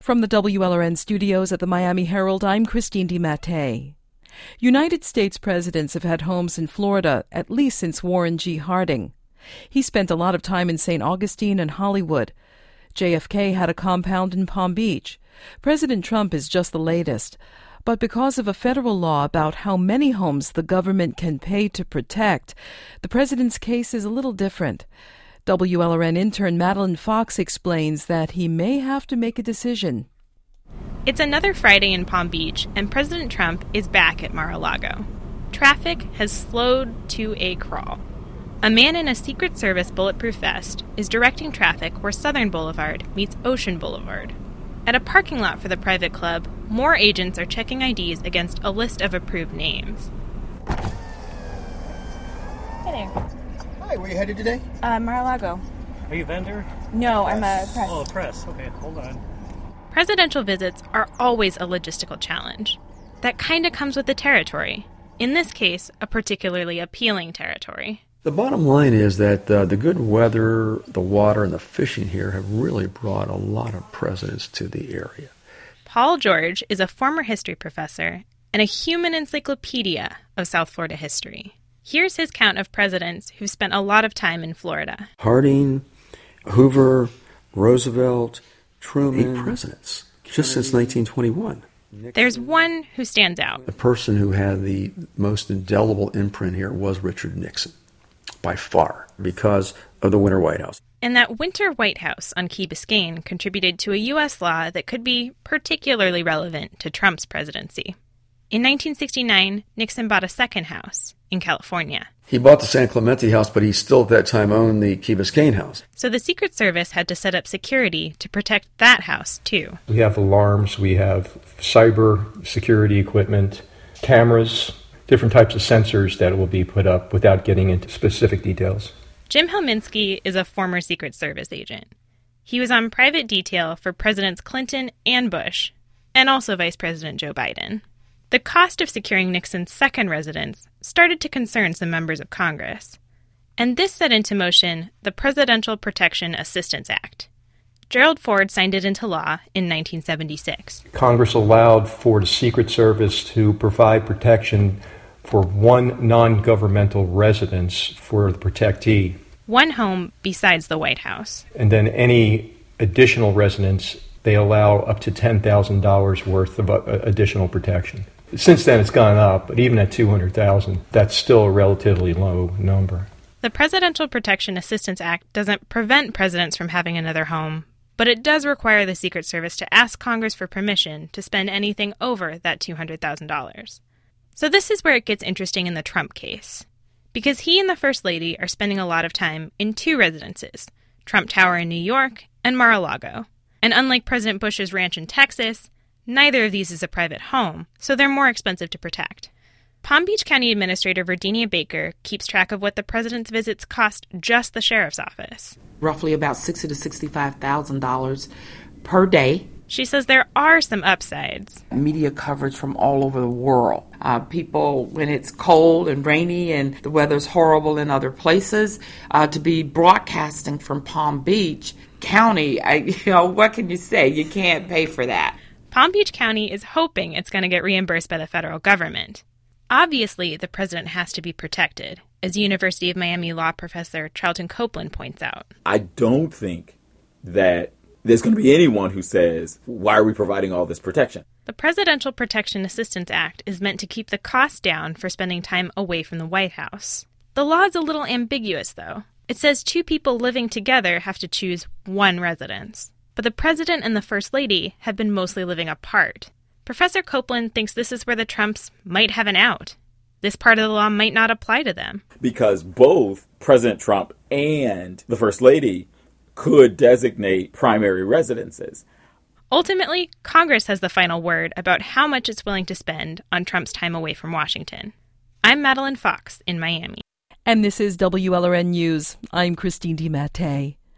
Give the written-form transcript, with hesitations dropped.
From the WLRN studios at the Miami Herald, I'm Christine DiMattei. United States presidents have had homes in Florida at least since Warren G. Harding. He spent a lot of time in St. Augustine and Hollywood. JFK had a compound in Palm Beach. President Trump is just the latest. But because of a federal law about how many homes the government can pay to protect, the president's case is a little different. WLRN intern Madeline Fox explains that he may have to make a decision. It's another Friday in Palm Beach, and President Trump is back at Mar-a-Lago. Traffic has slowed to a crawl. A man in a Secret Service bulletproof vest is directing traffic where Southern Boulevard meets Ocean Boulevard. At a parking lot for the private club, more agents are checking IDs against a list of approved names. Hey there. Hi, where are you headed today? Mar-a-Lago. Are you a vendor? No, I'm a press. Oh, press. Okay, hold on. Presidential visits are always a logistical challenge. That kind of comes with the territory. In this case, a particularly appealing territory. The bottom line is that the good weather, the water, and the fishing here have really brought a lot of presidents to the area. Paul George is a former history professor and a human encyclopedia of South Florida history. Here's his count of presidents who've spent a lot of time in Florida. Harding, Hoover, Roosevelt, Truman. 8 presidents, just since 1921. There's one who stands out. The person who had the most indelible imprint here was Richard Nixon, by far, because of the Winter White House. And that Winter White House on Key Biscayne contributed to a U.S. law that could be particularly relevant to Trump's presidency. In 1969, Nixon bought a second house in California. He bought the San Clemente house, but he still at that time owned the Key Biscayne house. So the Secret Service had to set up security to protect that house, too. We have alarms, we have cyber security equipment, cameras, different types of sensors that will be put up without getting into specific details. Jim Helminski is a former Secret Service agent. He was on private detail for Presidents Clinton and Bush, and also Vice President Joe Biden. The cost of securing Nixon's second residence started to concern some members of Congress, and this set into motion the Presidential Protection Assistance Act. Gerald Ford signed it into law in 1976. Congress allowed for the Secret Service to provide protection for one non-governmental residence for the protectee. One home besides the White House. And then any additional residence, they allow up to $10,000 worth of additional protection. Since then, it's gone up, but even at $200,000, that's still a relatively low number. The Presidential Protection Assistance Act doesn't prevent presidents from having another home, but it does require the Secret Service to ask Congress for permission to spend anything over that $200,000. So this is where it gets interesting in the Trump case, because he and the First Lady are spending a lot of time in 2 residences, Trump Tower in New York and Mar-a-Lago. And unlike President Bush's ranch in Texas, neither of these is a private home, so they're more expensive to protect. Palm Beach County Administrator Virginia Baker keeps track of what the president's visits cost just the sheriff's office. Roughly about $60,000 to $65,000 per day. She says there are some upsides. Media coverage from all over the world. People, when it's cold and rainy and the weather's horrible in other places, to be broadcasting from Palm Beach County, what can you say? You can't pay for that. Palm Beach County is hoping it's going to get reimbursed by the federal government. Obviously, the president has to be protected, as University of Miami law professor Charlton Copeland points out. I don't think that there's going to be anyone who says, why are we providing all this protection? The Presidential Protection Assistance Act is meant to keep the cost down for spending time away from the White House. The law is a little ambiguous, though. It says 2 people living together have to choose one residence. But the president and the First Lady have been mostly living apart. Professor Copeland thinks this is where the Trumps might have an out. This part of the law might not apply to them. Because both President Trump and the First Lady could designate primary residences. Ultimately, Congress has the final word about how much it's willing to spend on Trump's time away from Washington. I'm Madeline Fox in Miami. And this is WLRN News. I'm Christine DiMattei.